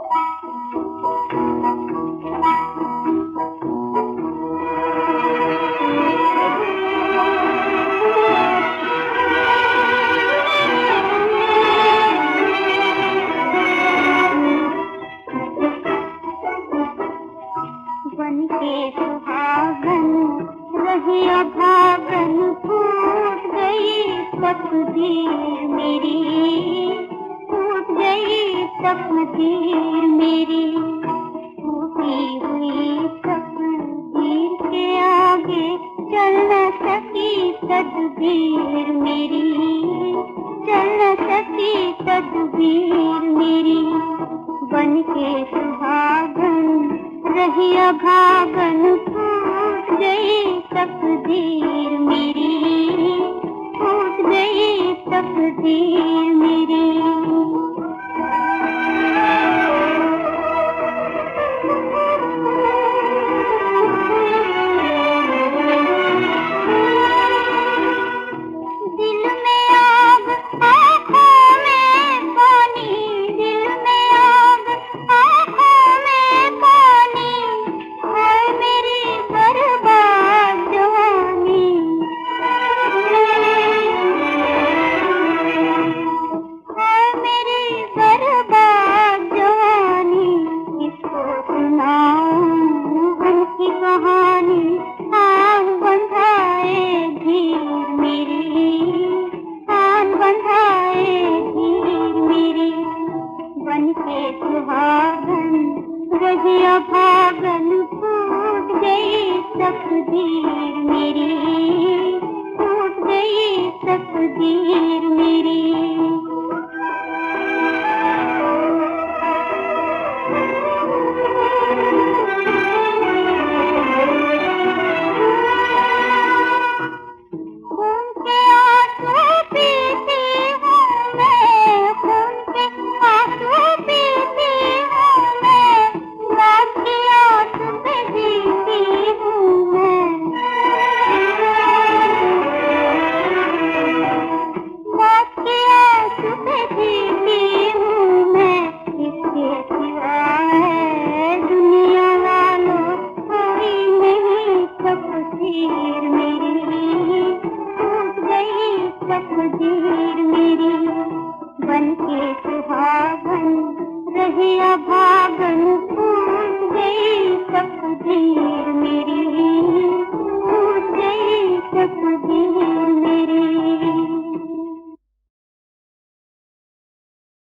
बन के सुहागन रही अभागन, फूट गई तकदीर मेरी, टूट गई तकदीर मेरी। टूटी हुई तकदीर के आगे चल न सकी तदबीर मेरी, चल न सकी तदबीर मेरी। बन के सुहागन रही अभागन, टूट गई तकदीर मेरी, टूट गई तकदीर मेरी। दिल में आग आँखों में पानी, दिल में आग आँखों में पानी, हाय मेरी बर्बाद जवानी। हाय मेरी बर्बाद जवानी। किसको सुनाऊं उनकी कहानी, आग बंधाए धीर मेरी, आग बंधाए धीर मेरी। बन के सुहागन रही अभागन, टूट गई तकदीर मेरी, टूट गई तकदीर मेरी। खून के आंसू पीती हूँ मैं, खून के आंसू पीती हूँ मैं, मौत की आस पे जीती हूँ मैं। मौत की आस पे जीती हूँ मैं। इसके सिवा है दुनिया वालों कोई नहीं तकदीर मेरी, टूट गई तकदीर मेरी। बन के सुहागन रही अभागन, टूट गई तकदीर मेरी।